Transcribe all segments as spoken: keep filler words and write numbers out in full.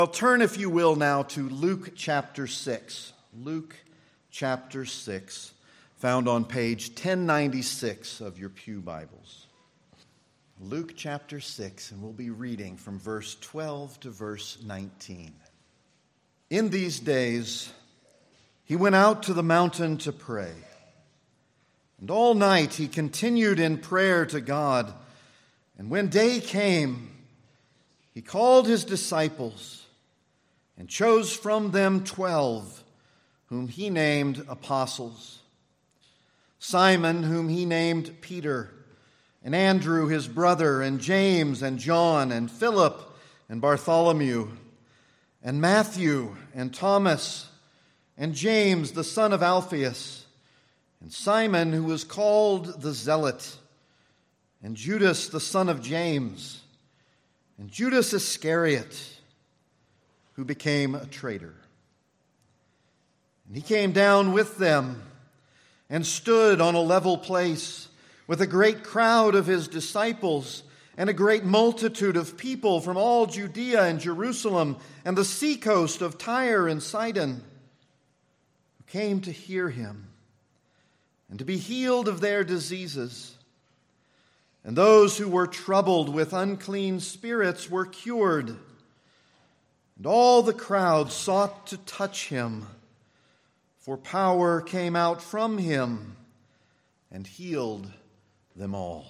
I'll turn, if you will, now to Luke chapter six. Luke chapter six, found on page ten ninety-six of your pew Bibles. Luke chapter six, and we'll be reading from verse twelve to verse nineteen. In these days, he went out to the mountain to pray. And all night he continued in prayer to God. And when day came, he called his disciples and chose from them twelve, whom he named apostles. Simon, whom he named Peter, and Andrew his brother, and James and John, and Philip and Bartholomew, and Matthew and Thomas, and James the son of Alphaeus, and Simon, who was called the Zealot, and Judas the son of James, and Judas Iscariot, who became a traitor. And he came down with them and stood on a level place with a great crowd of his disciples and a great multitude of people from all Judea and Jerusalem and the seacoast of Tyre and Sidon, who came to hear him and to be healed of their diseases. And those who were troubled with unclean spirits were cured. And all the crowd sought to touch him, for power came out from him and healed them all.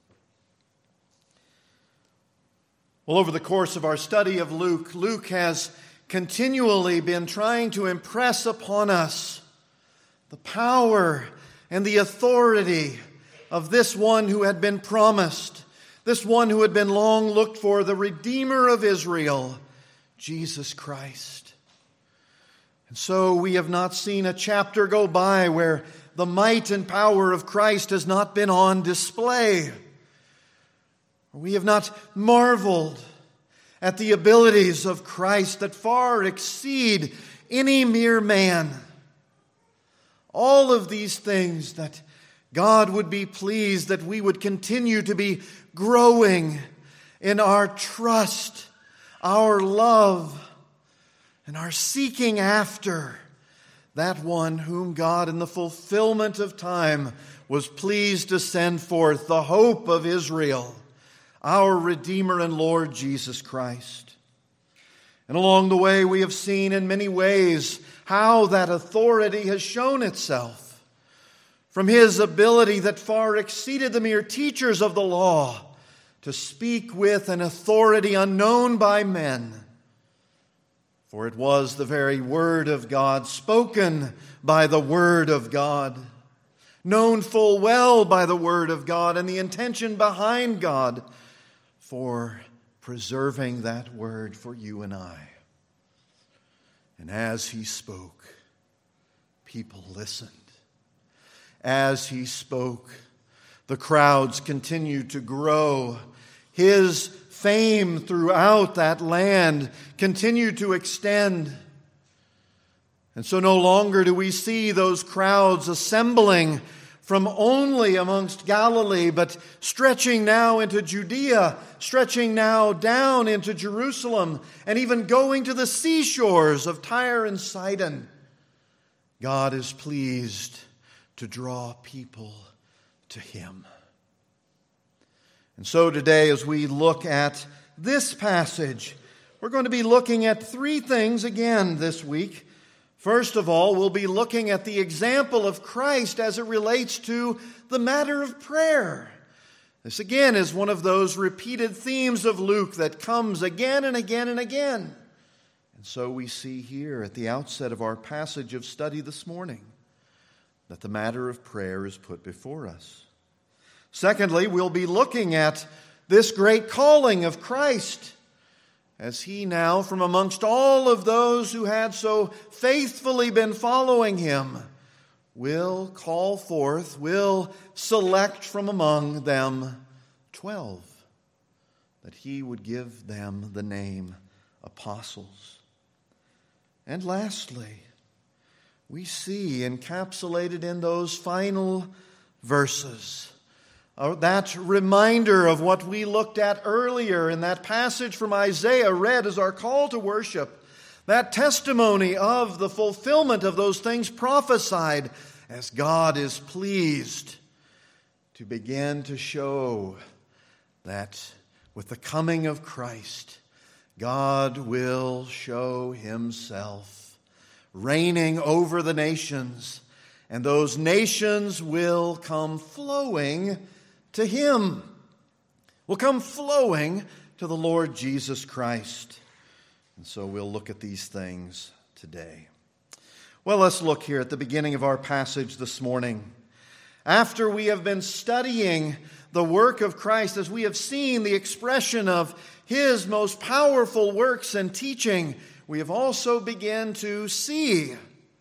Well, over the course of our study of Luke, Luke has continually been trying to impress upon us the power and the authority of this one who had been promised, this one who had been long looked for, the Redeemer of Israel, Jesus Christ. And so we have not seen a chapter go by where the might and power of Christ has not been on display. We have not marveled at the abilities of Christ that far exceed any mere man. All of these things that God would be pleased that we would continue to be growing in our trust, our love, and our seeking after that one whom God in the fulfillment of time was pleased to send forth, the hope of Israel, our Redeemer and Lord Jesus Christ. And along the way we have seen in many ways how that authority has shown itself, from his ability that far exceeded the mere teachers of the law to speak with an authority unknown by men. For it was the very Word of God, spoken by the Word of God, known full well by the Word of God, and the intention behind God for preserving that Word for you and I. And as he spoke, people listened. As he spoke, the crowds continued to grow. His fame throughout that land continued to extend. And so no longer do we see those crowds assembling from only amongst Galilee, but stretching now into Judea, stretching now down into Jerusalem, and even going to the seashores of Tyre and Sidon. God is pleased to draw people to him. And so today, as we look at this passage, we're going to be looking at three things again this week. First of all, we'll be looking at the example of Christ as it relates to the matter of prayer. This again is one of those repeated themes of Luke that comes again and again and again. And so we see here at the outset of our passage of study this morning that the matter of prayer is put before us. Secondly, we'll be looking at this great calling of Christ as he now, from amongst all of those who had so faithfully been following him, will call forth, will select from among them twelve, that he would give them the name apostles. And lastly, we see encapsulated in those final verses uh, that reminder of what we looked at earlier in that passage from Isaiah read as our call to worship, that testimony of the fulfillment of those things prophesied as God is pleased to begin to show that with the coming of Christ, God will show himself reigning over the nations, and those nations will come flowing to him, will come flowing to the Lord Jesus Christ. And so we'll look at these things today. Well, let's look here at the beginning of our passage this morning. After we have been studying the work of Christ, as we have seen the expression of his most powerful works and teaching, we have also begun to see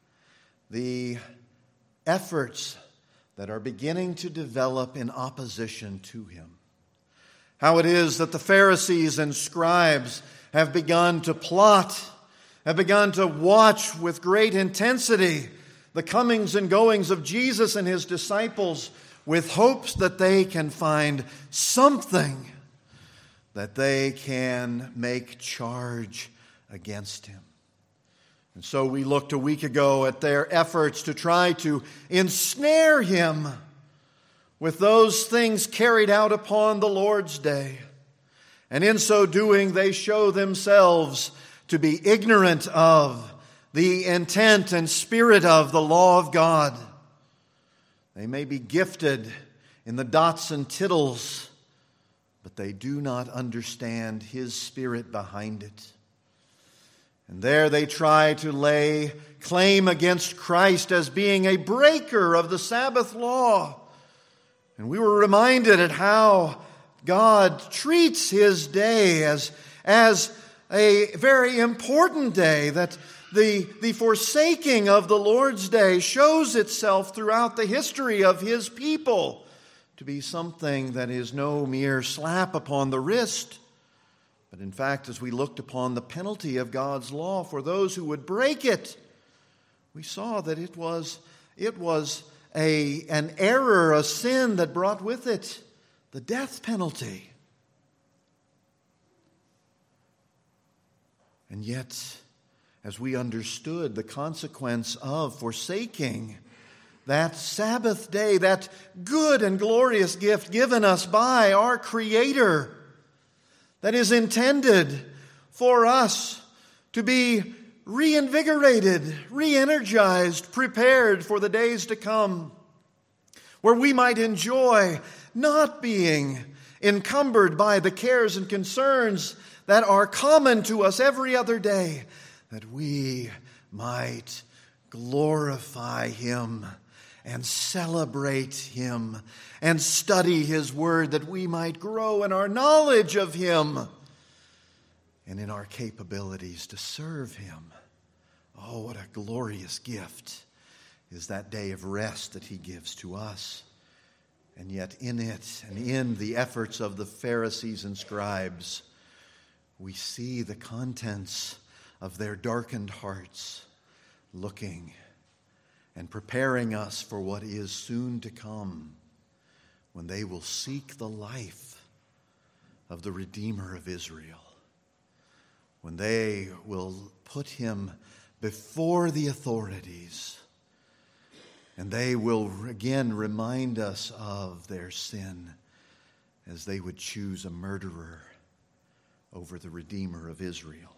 the efforts that are beginning to develop in opposition to him. How it is that the Pharisees and scribes have begun to plot, have begun to watch with great intensity the comings and goings of Jesus and his disciples, with hopes that they can find something that they can make charge against him. And so we looked a week ago at their efforts to try to ensnare him with those things carried out upon the Lord's day. And in so doing, they show themselves to be ignorant of the intent and spirit of the law of God. They may be gifted in the dots and tittles, but they do not understand his spirit behind it. And there they try to lay claim against Christ as being a breaker of the Sabbath law. And we were reminded at how God treats his day as, as a very important day, that the, the forsaking of the Lord's day shows itself throughout the history of his people to be something that is no mere slap upon the wrist, but in fact, as we looked upon the penalty of God's law for those who would break it, we saw that it was, it was a, an error, a sin that brought with it the death penalty. And yet, as we understood the consequence of forsaking that Sabbath day, that good and glorious gift given us by our Creator, that is intended for us to be reinvigorated, re-energized, prepared for the days to come, where we might enjoy not being encumbered by the cares and concerns that are common to us every other day, that we might glorify him and celebrate him and study his word, that we might grow in our knowledge of him and in our capabilities to serve him. Oh, what a glorious gift is that day of rest that he gives to us. And yet in it and in the efforts of the Pharisees and scribes, we see the contents of their darkened hearts looking and preparing us for what is soon to come, when they will seek the life of the Redeemer of Israel, when they will put him before the authorities, and they will again remind us of their sin as they would choose a murderer over the Redeemer of Israel.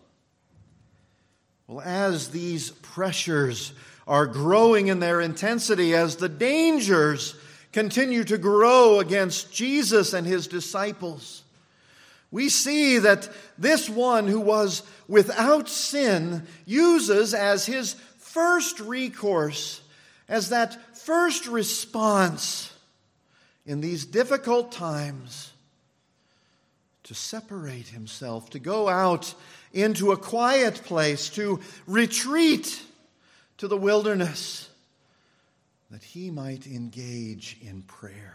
Well, as these pressures are growing in their intensity, as the dangers continue to grow against Jesus and his disciples, we see that this one who was without sin uses as his first recourse, as that first response in these difficult times, to separate himself, to go out into a quiet place, to retreat to the wilderness, that he might engage in prayer.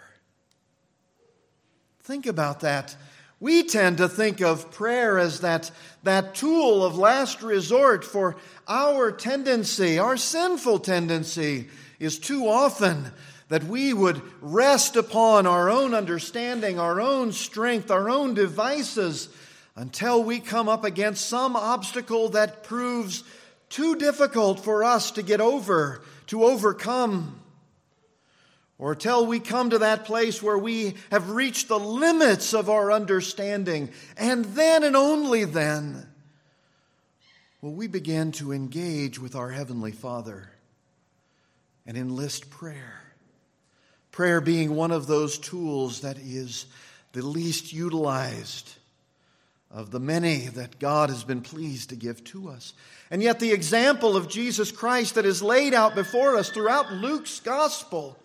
Think about that. We tend to think of prayer as that, that tool of last resort, for our tendency, our sinful tendency, is too often that we would rest upon our own understanding, our own strength, our own devices, until we come up against some obstacle that proves too difficult for us to get over, to overcome. Or till we come to that place where we have reached the limits of our understanding, and then and only then will we begin to engage with our Heavenly Father and enlist prayer. Prayer being one of those tools that is the least utilized of the many that God has been pleased to give to us. And yet the example of Jesus Christ that is laid out before us throughout Luke's gospel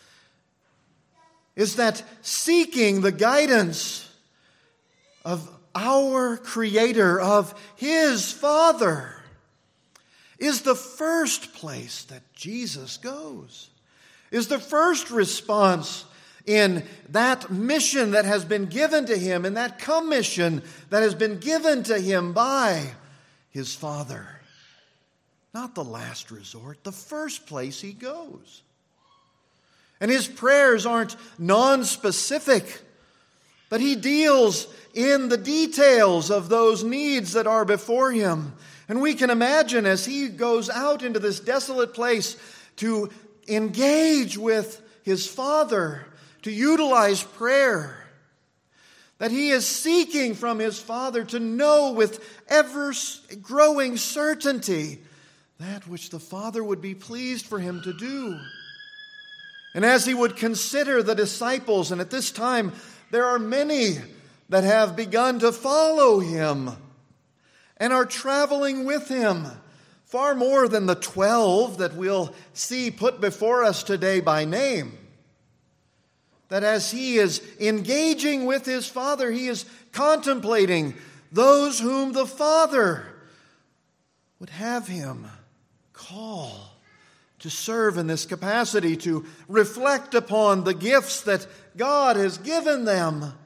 is that seeking the guidance of our Creator, of His Father, is the first place that Jesus goes, is the first response in that mission that has been given to Him, in that commission that has been given to Him by His Father. Not the last resort, the first place He goes. And His prayers aren't non-specific, but He deals in the details of those needs that are before Him. And we can imagine as He goes out into this desolate place to engage with His Father, to utilize prayer, that He is seeking from His Father to know with ever-growing certainty that which the Father would be pleased for Him to do. And as He would consider the disciples, and at this time there are many that have begun to follow Him and are traveling with Him, far more than the twelve that we'll see put before us today by name. That as He is engaging with His Father, He is contemplating those whom the Father would have Him call to serve in this capacity, to reflect upon the gifts that God has given them,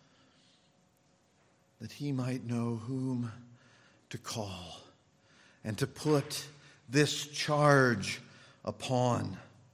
that He might know whom to call and to put this charge upon.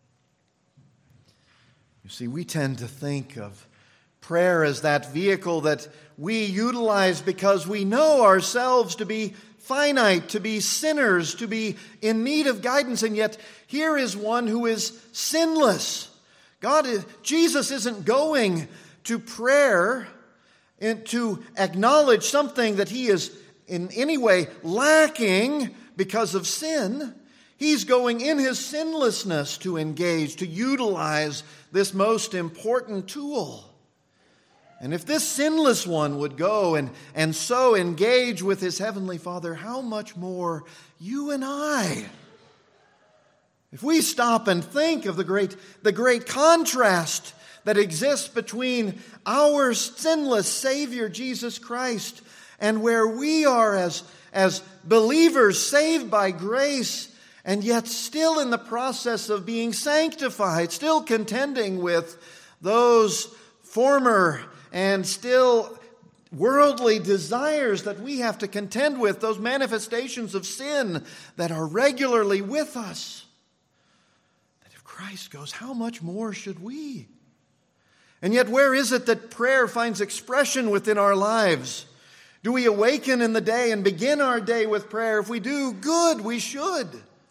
You see, we tend to think of prayer as that vehicle that we utilize because we know ourselves to be finite, to be sinners, to be in need of guidance, and yet here is one who is sinless. God is, Jesus isn't going to prayer and to acknowledge something that He is in any way lacking because of sin. He's going in His sinlessness to engage, to utilize this most important tool. And if this sinless one would go and, and so engage with his Heavenly Father, how much more you and I? If we stop and think of the great, the great contrast that exists between our sinless Savior, Jesus Christ, and where we are as, as believers saved by grace, and yet still in the process of being sanctified, still contending with those former and still worldly desires that we have to contend with, those manifestations of sin that are regularly with us. That if Christ goes, how much more should we? And yet where is it that prayer finds expression within our lives? Do we awaken in the day and begin our day with prayer? If we do, good, we should.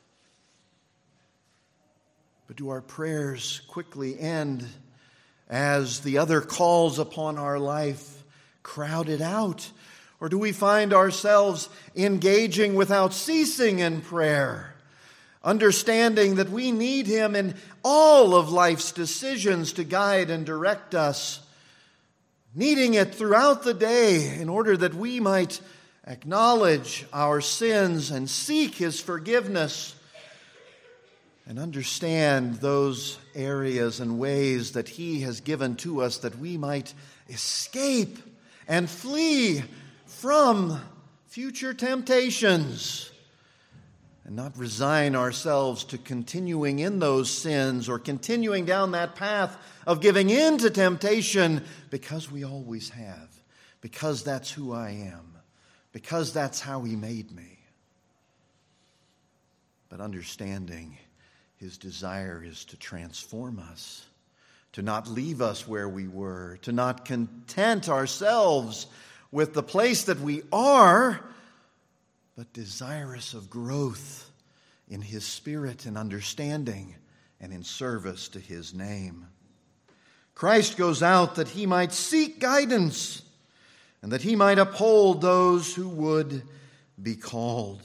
But do our prayers quickly end as the other calls upon our life crowded out? Or do we find ourselves engaging without ceasing in prayer, understanding that we need Him in all of life's decisions to guide and direct us, needing it throughout the day in order that we might acknowledge our sins and seek His forgiveness and understand those areas and ways that He has given to us that we might escape and flee from future temptations and not resign ourselves to continuing in those sins or continuing down that path of giving in to temptation because we always have, because that's who I am, because that's how He made me. But understanding His desire is to transform us, to not leave us where we were, to not content ourselves with the place that we are, but desirous of growth in His Spirit and understanding and in service to His name. Christ goes out that He might seek guidance and that He might uphold those who would be called.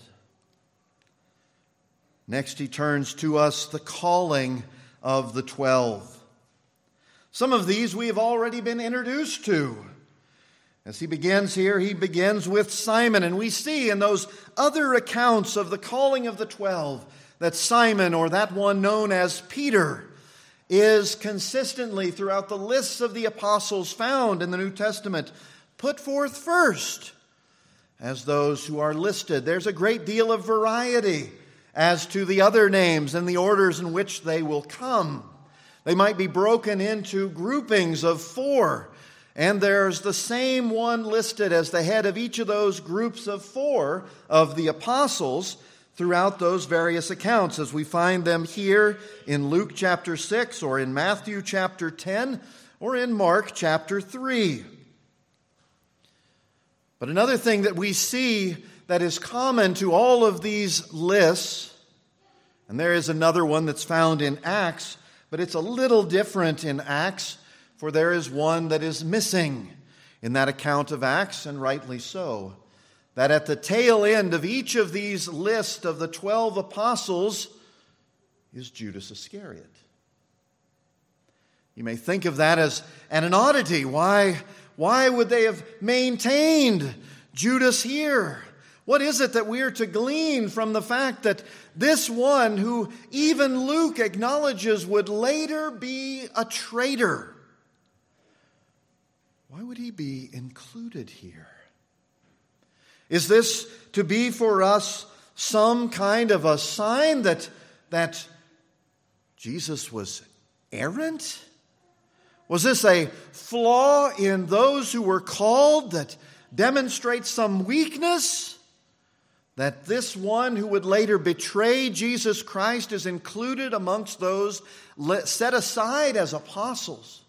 Next, He turns to us the calling of the twelve. Some of these we have already been introduced to. As He begins here, He begins with Simon, and we see in those other accounts of the calling of the twelve that Simon, or that one known as Peter, is consistently throughout the lists of the apostles found in the New Testament put forth first as those who are listed. There's a great deal of variety as to the other names and the orders in which they will come. They might be broken into groupings of four, and there's the same one listed as the head of each of those groups of four of the apostles throughout those various accounts, as we find them here in Luke chapter six, or in Matthew chapter ten, or in Mark chapter three. But another thing that we see that is common to all of these lists, and there is another one that's found in Acts, but it's a little different in Acts, for there is one that is missing in that account of Acts, and rightly so. That at the tail end of each of these lists of the twelve apostles is Judas Iscariot. You may think of that as an oddity. Why, why would they have maintained Judas here? What is it that we are to glean from the fact that this one, who even Luke acknowledges would later be a traitor, why would he be included here? Is this to be for us some kind of a sign that, that Jesus was errant? Was this a flaw in those who were called that demonstrates some weakness? That this one who would later betray Jesus Christ is included amongst those set aside as apostles?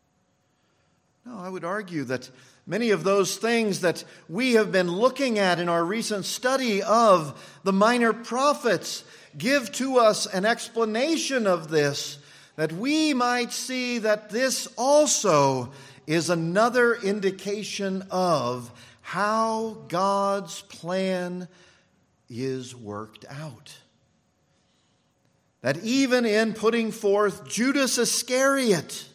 No, I would argue that many of those things that we have been looking at in our recent study of the minor prophets give to us an explanation of this, that we might see that this also is another indication of how God's plan is worked out. That even in putting forth Judas Iscariot,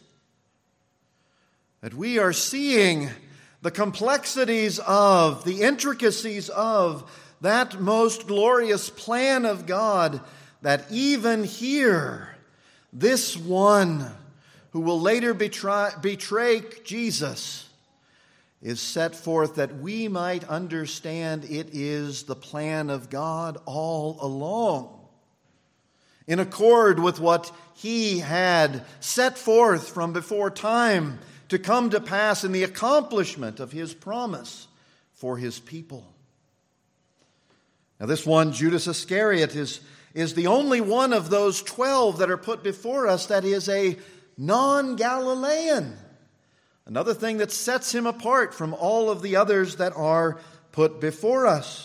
that we are seeing the complexities of, the intricacies of that most glorious plan of God, that even here, this one who will later betray, betray Jesus is set forth that we might understand it is the plan of God all along, in accord with what He had set forth from before time to come to pass in the accomplishment of His promise for His people. Now this one, Judas Iscariot, is, is the only one of those twelve that are put before us that is a non-Galilean. Another thing that sets him apart from all of the others that are put before us.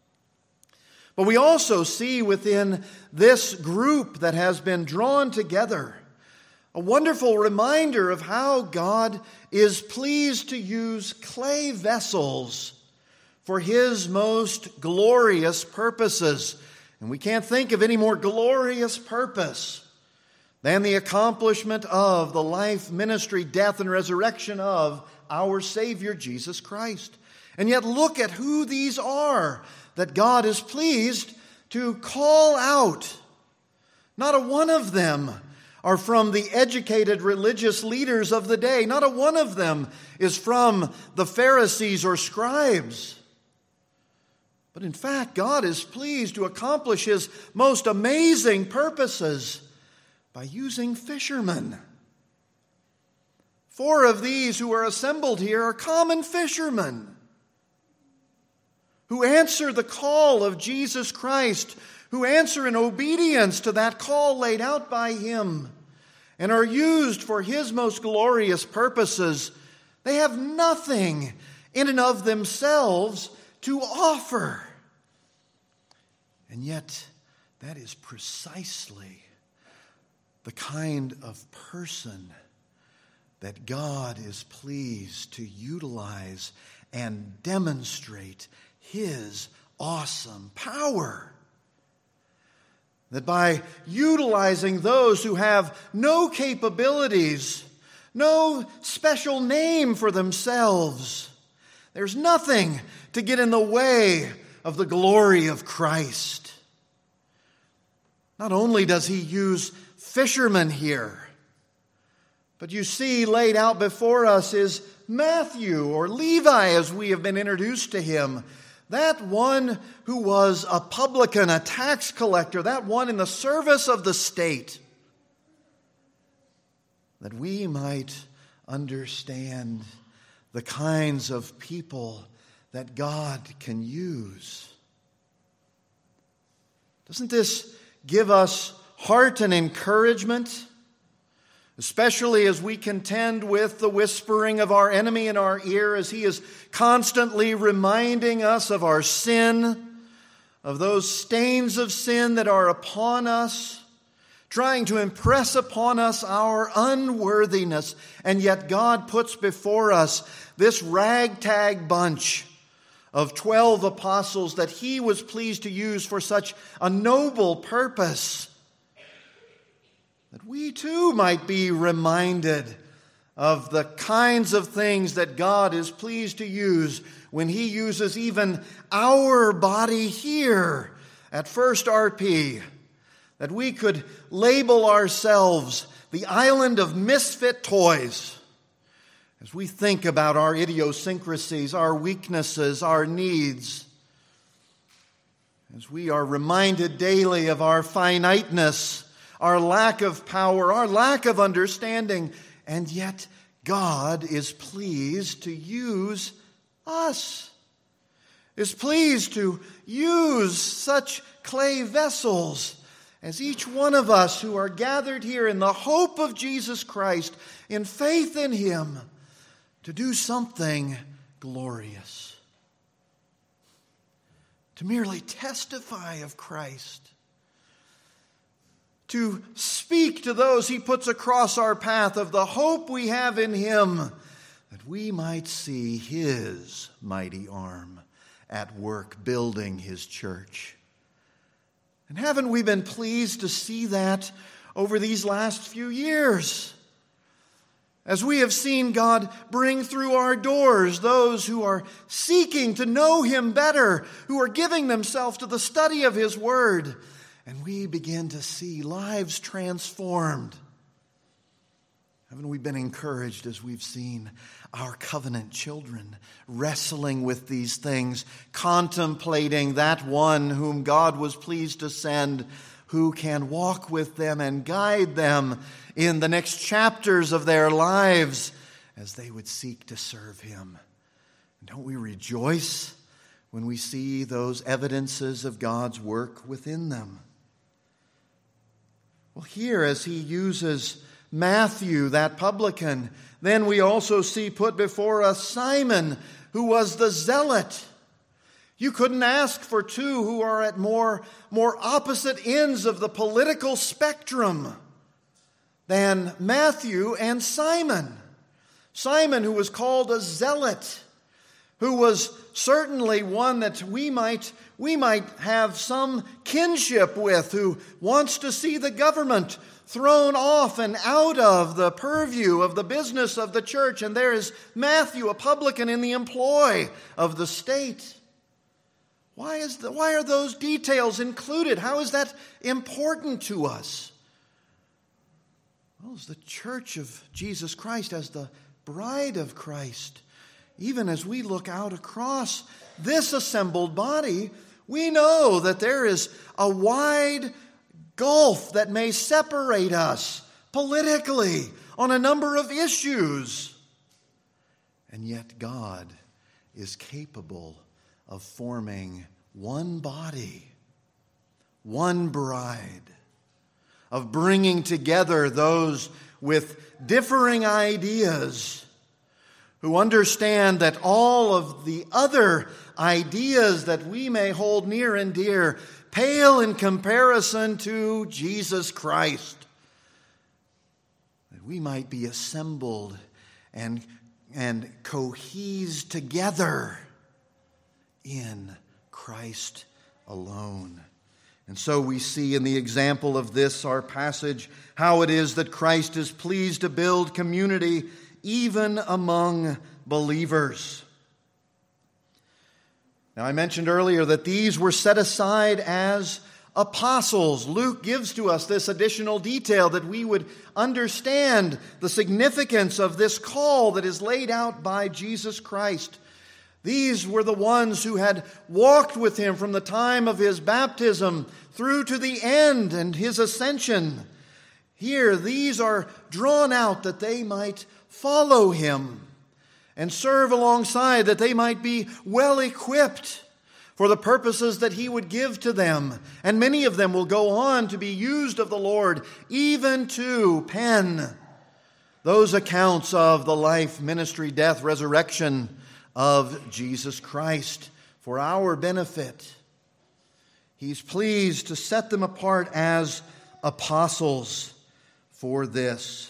But we also see within this group that has been drawn together a wonderful reminder of how God is pleased to use clay vessels for His most glorious purposes. And we can't think of any more glorious purpose than the accomplishment of the life, ministry, death, and resurrection of our Savior, Jesus Christ. And yet look at who these are that God is pleased to call out. Not a one of them are from the educated religious leaders of the day. Not a one of them is from the Pharisees or scribes. But in fact, God is pleased to accomplish His most amazing purposes by using fishermen. Four of these who are assembled here are common fishermen who answer the call of Jesus Christ, who answer in obedience to that call laid out by Him and are used for His most glorious purposes, they have nothing in and of themselves to offer. And yet, that is precisely the kind of person that God is pleased to utilize and demonstrate His awesome power. That by utilizing those who have no capabilities, no special name for themselves, there's nothing to get in the way of the glory of Christ. Not only does He use fishermen here, but you see laid out before us is Matthew, or Levi as we have been introduced to him. That one who was a publican, a tax collector, that one in the service of the state. That we might understand the kinds of people that God can use. Doesn't this give us heart and encouragement? Especially as we contend with the whispering of our enemy in our ear, as he is constantly reminding us of our sin, of those stains of sin that are upon us, trying to impress upon us our unworthiness. And yet God puts before us this ragtag bunch of twelve apostles that He was pleased to use for such a noble purpose. That we too might be reminded of the kinds of things that God is pleased to use when He uses even our body here at First R P. That we could label ourselves the island of misfit toys as we think about our idiosyncrasies, our weaknesses, our needs. As we are reminded daily of our finiteness, our lack of power, our lack of understanding, and yet God is pleased to use us, is pleased to use such clay vessels as each one of us who are gathered here in the hope of Jesus Christ, in faith in Him, to do something glorious, to merely testify of Christ, to speak to those He puts across our path of the hope we have in Him, that we might see His mighty arm at work building His church. And haven't we been pleased to see that over these last few years? As we have seen God bring through our doors those who are seeking to know Him better, who are giving themselves to the study of His Word, and we begin to see lives transformed. Haven't we been encouraged as we've seen our covenant children wrestling with these things, contemplating that one whom God was pleased to send, who can walk with them and guide them in the next chapters of their lives as they would seek to serve Him. Don't we rejoice when we see those evidences of God's work within them? Well, here as He uses Matthew, that publican, then we also see put before us Simon, who was the zealot. You couldn't ask for two who are at more, more opposite ends of the political spectrum than Matthew and Simon. Simon, who was called a zealot, who was certainly one that we might, we might have some kinship with, who wants to see the government thrown off and out of the purview of the business of the church. And there is Matthew, a publican in the employ of the state. Why is the, why are those details included? How is that important to us? Well, as the church of Jesus Christ, as the bride of Christ, even as we look out across this assembled body, we know that there is a wide gulf that may separate us politically on a number of issues. And yet God is capable of forming one body, one bride, of bringing together those with differing ideas who understand that all of the other ideas that we may hold near and dear pale in comparison to Jesus Christ. That we might be assembled and, and cohesed together in Christ alone. And so we see in the example of this, our passage, how it is that Christ is pleased to build community even among believers. Now, I mentioned earlier that these were set aside as apostles. Luke gives to us this additional detail that we would understand the significance of this call that is laid out by Jesus Christ. These were the ones who had walked with him from the time of his baptism through to the end and his ascension. Here, these are drawn out that they might follow him and serve alongside, that they might be well equipped for the purposes that he would give to them. And many of them will go on to be used of the Lord, even to pen those accounts of the life, ministry, death, resurrection of Jesus Christ for our benefit. He's pleased to set them apart as apostles for this.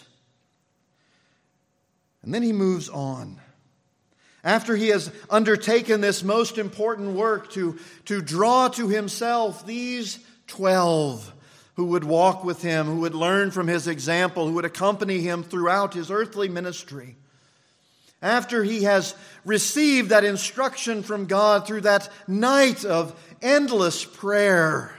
And then he moves on. After he has undertaken this most important work to, to draw to himself these twelve who would walk with him, who would learn from his example, who would accompany him throughout his earthly ministry. After he has received that instruction from God through that night of endless prayer,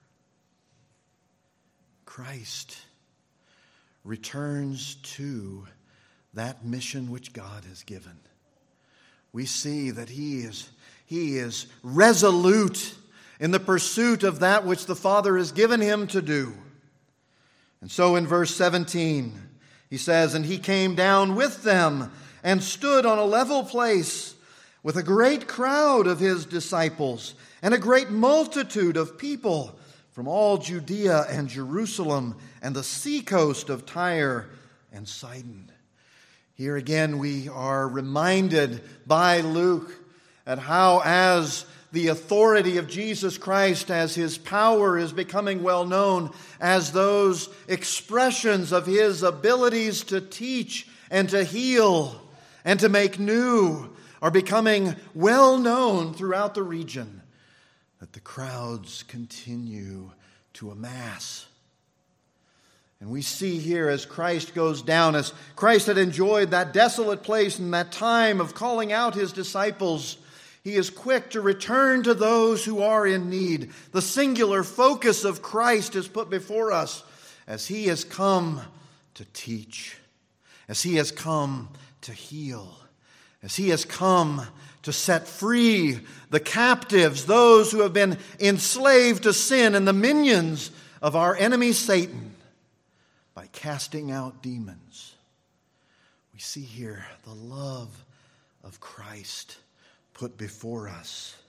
Christ returns to that mission which God has given. We see that he is, he is resolute in the pursuit of that which the Father has given him to do. And so in verse seventeen, he says, "And he came down with them and stood on a level place with a great crowd of his disciples and a great multitude of people from all Judea and Jerusalem and the seacoast of Tyre and Sidon." Here again we are reminded by Luke at how, as the authority of Jesus Christ, as his power is becoming well known, as those expressions of his abilities to teach and to heal and to make new are becoming well known throughout the region, that the crowds continue to amass. And we see here as Christ goes down, as Christ had enjoyed that desolate place and that time of calling out his disciples, he is quick to return to those who are in need. The singular focus of Christ is put before us as he has come to teach, as he has come to heal, as he has come to set free the captives, those who have been enslaved to sin and the minions of our enemy Satan, by casting out demons. We see here the love of Christ put before us.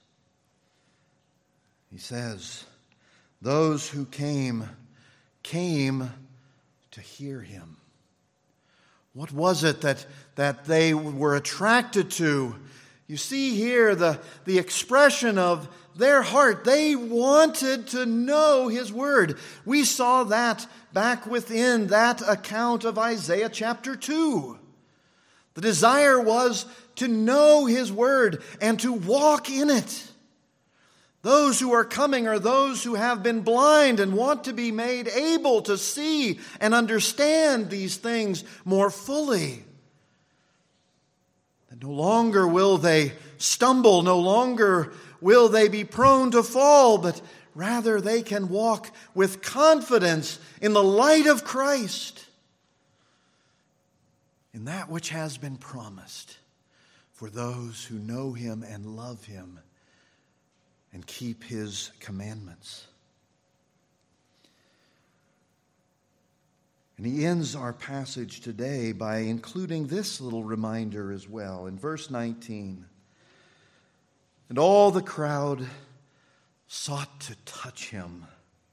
He says, those who came, came to hear him. What was it that, that they were attracted to? You see here the, the expression of their heart. They wanted to know his word. We saw that back within that account of Isaiah chapter two. The desire was to know his word and to walk in it. Those who are coming are those who have been blind and want to be made able to see and understand these things more fully. And no longer will they stumble, no longer will they be prone to fall, but rather they can walk with confidence in the light of Christ, in that which has been promised for those who know him and love him and keep his commandments. And he ends our passage today by including this little reminder as well. In verse nineteen, "And all the crowd sought to touch him,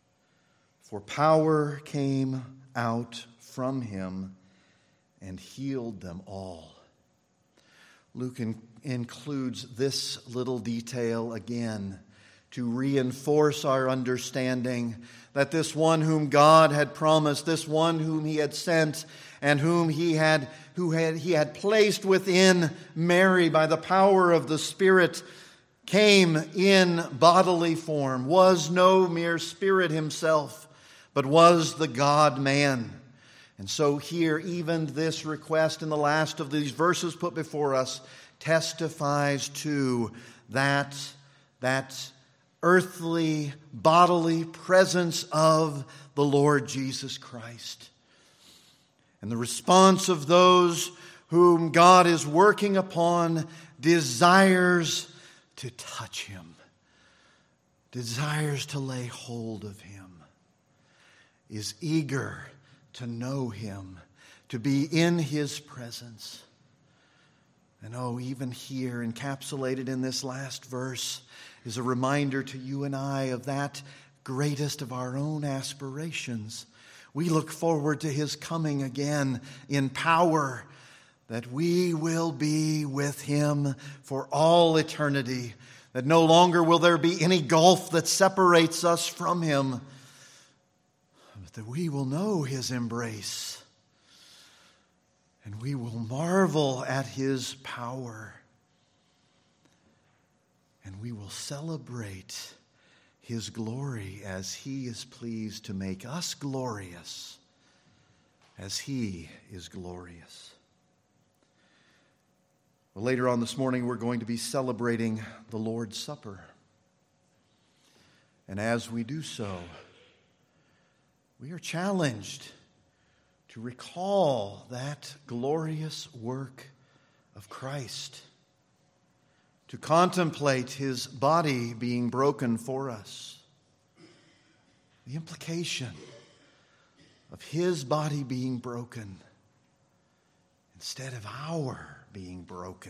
For power came out from him and healed them all. Luke in, includes this little detail again to reinforce our understanding that this one whom God had promised, this one whom he had sent, and whom he had, who had, he had placed within Mary by the power of the Spirit, came in bodily form, was no mere spirit himself, but was the God-man. And so here, even this request in the last of these verses put before us testifies to that, that earthly, bodily presence of the Lord Jesus Christ. And the response of those whom God is working upon desires to touch him, desires to lay hold of him, is eager to know him, to be in his presence. And oh, even here, encapsulated in this last verse, is a reminder to you and I of that greatest of our own aspirations. We look forward to his coming again in power, that we will be with him for all eternity, that no longer will there be any gulf that separates us from him, but that we will know his embrace, and we will marvel at his power. And we will celebrate his glory as he is pleased to make us glorious as he is glorious. Well, later on this morning, we're going to be celebrating the Lord's Supper. And as we do so, we are challenged to recall that glorious work of Christ, to contemplate his body being broken for us. The implication of his body being broken instead of our being broken.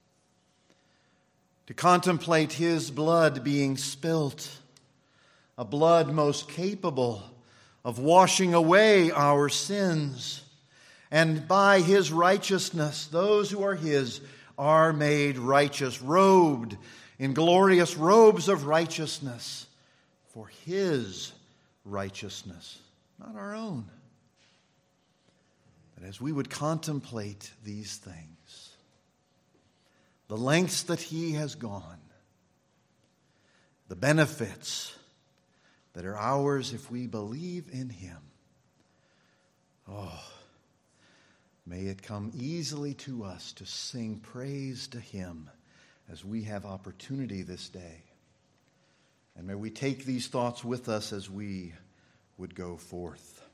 To contemplate his blood being spilt, a blood most capable of washing away our sins. And by his righteousness, those who are his are made righteous, robed in glorious robes of righteousness for his righteousness, not our own. But as we would contemplate these things, the lengths that he has gone, the benefits that are ours if we believe in him, oh, may it come easily to us to sing praise to him as we have opportunity this day. And may we take these thoughts with us as we would go forth.